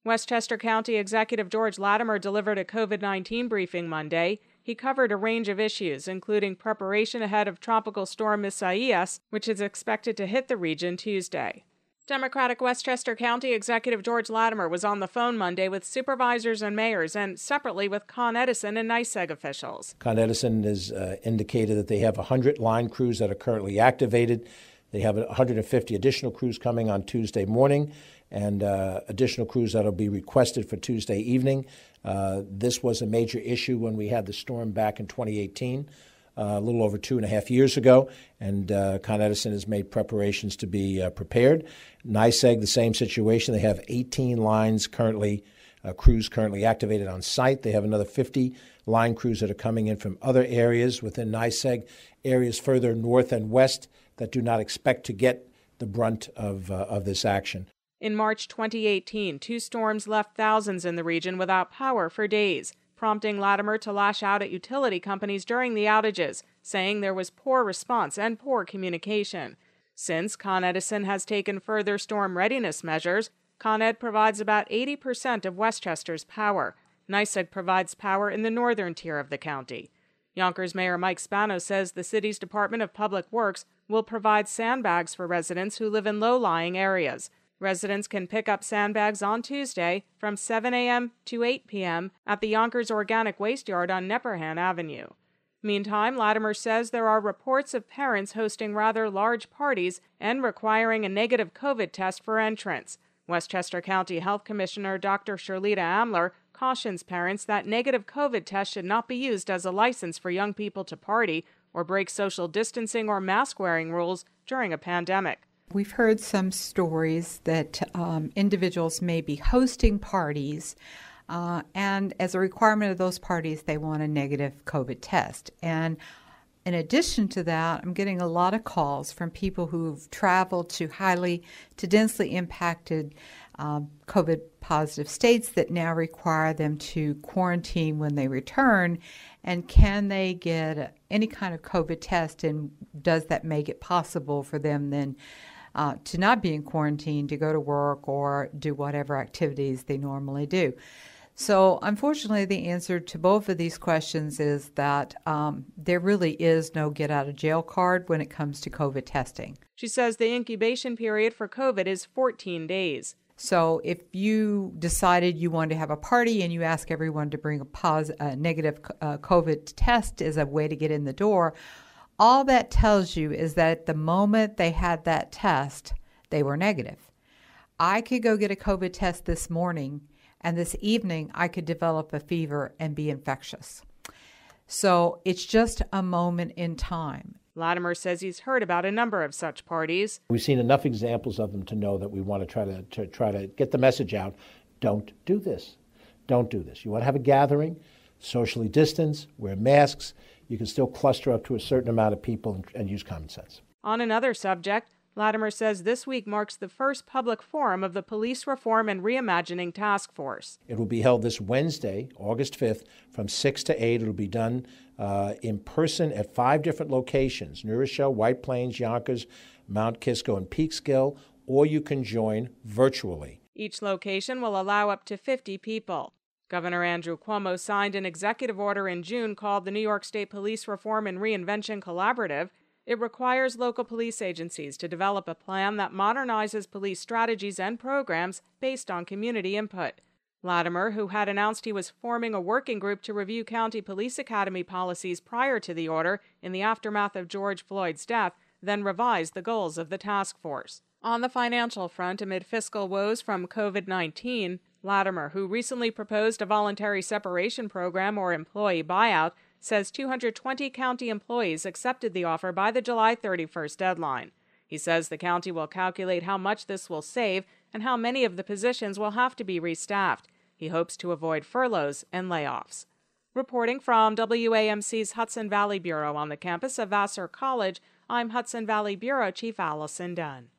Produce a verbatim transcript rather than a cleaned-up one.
Westchester County Executive George Latimer delivered a COVID nineteen briefing Monday. He covered a range of issues, including preparation ahead of Tropical Storm Isaias, which is expected to hit the region Tuesday. Democratic Westchester County Executive George Latimer was on the phone Monday with supervisors and mayors and separately with Con Edison and NYSEG officials. Con Edison has uh, indicated that they have one hundred line crews that are currently activated. They have one hundred fifty additional crews coming on Tuesday morning and uh, additional crews that will be requested for Tuesday evening. Uh, this was a major issue when we had the storm back in twenty eighteen. Uh, a little over two and a half years ago, and uh, Con Edison has made preparations to be uh, prepared. NYSEG, the same situation. They have eighteen lines currently, uh, crews currently activated on site. They have another fifty line crews that are coming in from other areas within NYSEG, areas further north and west that do not expect to get the brunt of, uh, of this action. In March twenty eighteen, two storms left thousands in the region without power for days, prompting Latimer to lash out at utility companies during the outages, saying there was poor response and poor communication. Since Con Edison has taken further storm readiness measures, Con Ed provides about eighty percent of Westchester's power. NYSEG provides power in the northern tier of the county. Yonkers Mayor Mike Spano says the city's Department of Public Works will provide sandbags for residents who live in low-lying areas. Residents can pick up sandbags on Tuesday from seven a.m. to eight p.m. at the Yonkers Organic Waste Yard on Nepperhan Avenue. Meantime, Latimer says there are reports of parents hosting rather large parties and requiring a negative COVID test for entrance. Westchester County Health Commissioner Doctor Shirlita Amler cautions parents that negative COVID tests should not be used as a license for young people to party or break social distancing or mask-wearing rules during a pandemic. We've heard some stories that um, individuals may be hosting parties, uh, and as a requirement of those parties, they want a negative COVID test. And in addition to that, I'm getting a lot of calls from people who've traveled to highly, to densely impacted um, COVID positive states that now require them to quarantine when they return. And can they get any kind of COVID test, and does that make it possible for them then Uh, to not be in quarantine, to go to work or do whatever activities they normally do? So unfortunately, the answer to both of these questions is that um, there really is no get-out-of-jail card when it comes to COVID testing. She says the incubation period for COVID is fourteen days. So if you decided you wanted to have a party and you ask everyone to bring a, pos- a negative uh, COVID test as a way to get in the door, all that tells you is that at the moment they had that test, they were negative. I could go get a COVID test this morning, and this evening I could develop a fever and be infectious. So it's just a moment in time. Latimer says he's heard about a number of such parties. We've seen enough examples of them to know that we want to try to, to try to get the message out. Don't do this. Don't do this. You want to have a gathering, socially distance, wear masks. You can still cluster up to a certain amount of people and, and use common sense. On another subject, Latimer says this week marks the first public forum of the Police Reform and Reimagining Task Force. It will be held this Wednesday, August fifth, from six to eight. It will be done uh, in person at five different locations: New Rochelle, White Plains, Yonkers, Mount Kisco, and Peekskill, or you can join virtually. Each location will allow up to fifty people. Governor Andrew Cuomo signed an executive order in June called the New York State Police Reform and Reinvention Collaborative. It requires local police agencies to develop a plan that modernizes police strategies and programs based on community input. Latimer, who had announced he was forming a working group to review county police academy policies prior to the order in the aftermath of George Floyd's death, then revised the goals of the task force. On the financial front, amid fiscal woes from COVID nineteen, Latimer, who recently proposed a voluntary separation program or employee buyout, says two hundred twenty county employees accepted the offer by the July thirty-first deadline. He says the county will calculate how much this will save and how many of the positions will have to be restaffed. He hopes to avoid furloughs and layoffs. Reporting from W A M C's Hudson Valley Bureau on the campus of Vassar College, I'm Hudson Valley Bureau Chief Allison Dunn.